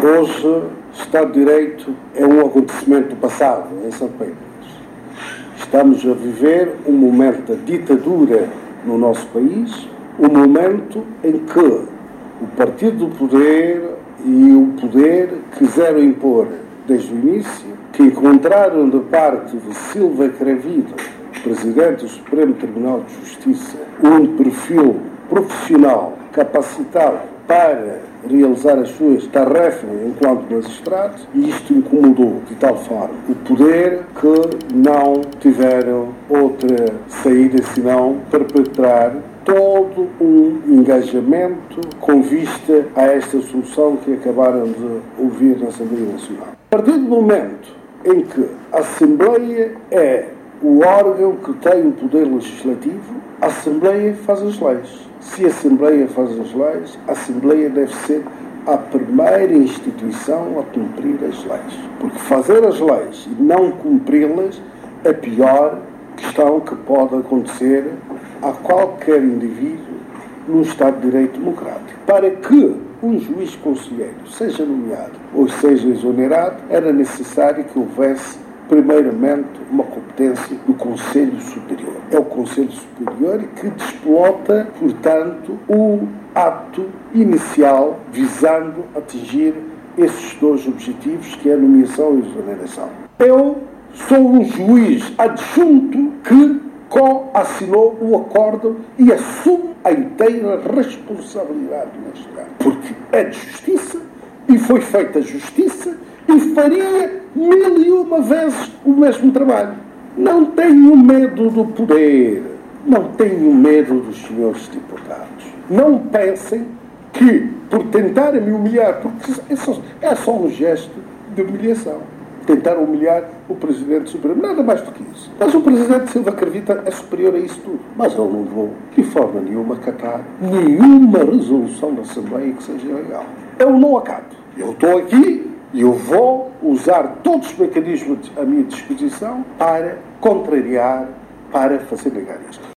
Hoje, Estado de Direito é um acontecimento do passado em São Pedro. Estamos a viver um momento de ditadura no nosso país, um momento em que o partido do poder e o poder quiseram impor desde o início, que encontraram de parte de Silva Cravido, Presidente do Supremo Tribunal de Justiça, um perfil profissional capacitado para realizar as suas tarefas enquanto magistrado, e isto incomodou de tal forma o poder que não tiveram outra saída senão perpetrar todo um engajamento com vista a esta solução que acabaram de ouvir na Assembleia Nacional. A partir do momento em que a Assembleia é o órgão que tem o poder legislativo, a Assembleia faz as leis. Se a Assembleia faz as leis, a Assembleia deve ser a primeira instituição a cumprir as leis. Porque fazer as leis e não cumpri-las é a pior questão que pode acontecer a qualquer indivíduo num Estado de Direito democrático. Para que um juiz conselheiro seja nomeado ou seja exonerado, era necessário que houvesse primeiramente uma competência do Conselho Superior. É o Conselho Superior que desplota, portanto, o ato inicial visando atingir esses dois objetivos, que é a nomeação e a exoneração. Eu sou um juiz adjunto que co-assinou o acordo e assumo a inteira responsabilidade neste caso. Porque é de justiça e foi feita justiça e faria 1001 vezes o mesmo trabalho. Não tenho medo do poder, não tenho medo dos senhores deputados. Não pensem que, por tentarem me humilhar, porque é só um gesto de humilhação, tentar humilhar o Presidente Supremo, nada mais do que isso. Mas o Presidente Silva Cravido é superior a isso tudo. Mas eu não vou, de forma nenhuma, acatar nenhuma resolução da Assembleia que seja legal. Eu não acato. Eu estou aqui e eu vou usar todos os mecanismos à minha disposição para contrariar, para fazer negar isto.